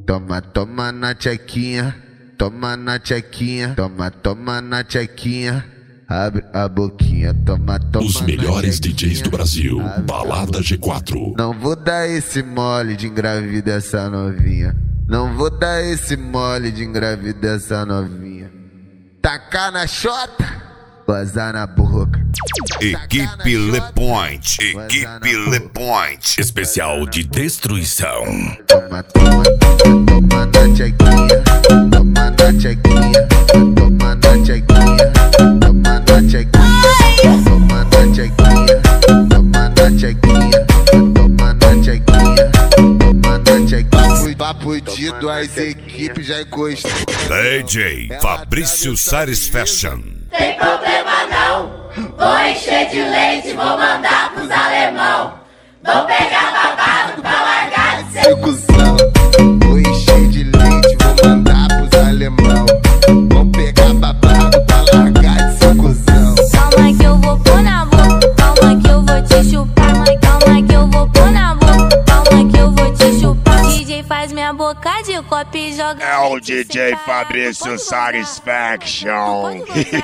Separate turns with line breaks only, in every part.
Toma, toma na tchequinha, toma na tchequinha, toma, toma na tchequinha. Abre a boquinha, toma, toma.
Os melhores DJs do Brasil, Balada G4.
Não vou dar esse mole de engravidar essa novinha. Não vou dar esse mole de engravidar essa novinha. Tacar na chota, gozar na boca.
Equipe Le Point, Equipe Le Point.
Especial de destruição.
Toma, toma, toma na tchequinha, toma na tchequinha, toma na tchequinha, toma na tchequinha, toma na tchequinha, toma na tchequinha, toma na tchequinha, toma na tchequinha. Papo de duas equipes já encostou.
DJ Fabrício Sares Fashion.
Tem problema não, vou encher de leite, vou mandar pros alemão. Vou pegar babado pra largar de ser
cuzão. Vou encher de leite, vou mandar pros alemão. Vou pegar babado pra largar de ser cuzão.
Calma que eu vou pôr na boca, calma que eu vou te chupar. Calma que eu vou pôr na boca, calma que eu vou te chupar. DJ faz minha boca de copo e joga.
É o DJ Fabrício Sares Fashion.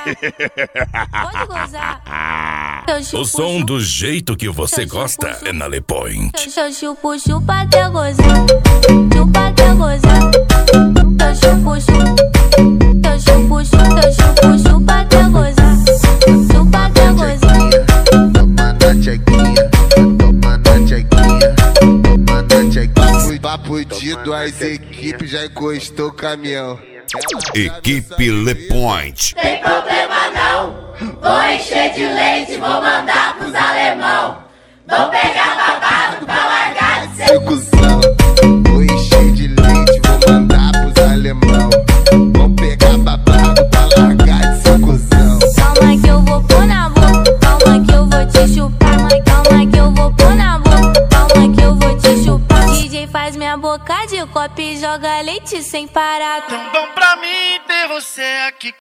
Pode gozar.
O som do jeito que você gosta é na Le Point.
Eu chupo, chupa até gozar. Chupa até gozar. Eu chupo, chupa. Eu chupo, chupa. Eu chupo, chupa até gozar. Chupa até gozar.
Toma na tchequinha, toma na tchequinha, toma na tchequinha. Papo de duas equipes já encostou o caminhão.
Equipe Le Point.
Tem problema não, vou encher de leite, vou mandar pros alemão. Vou pegar babado pra largar de ser
cuzão. Vou encher de leite, vou mandar pros alemão. Vou pegar babado pra largar de ser cuzão.
Calma que eu vou pôr na boca, calma que eu vou te chupar. Calma que eu vou pôr na boca, calma que eu vou te chupar. DJ faz minha boca de copo e joga leite sem parar.
Tão bom pra mim ter você aqui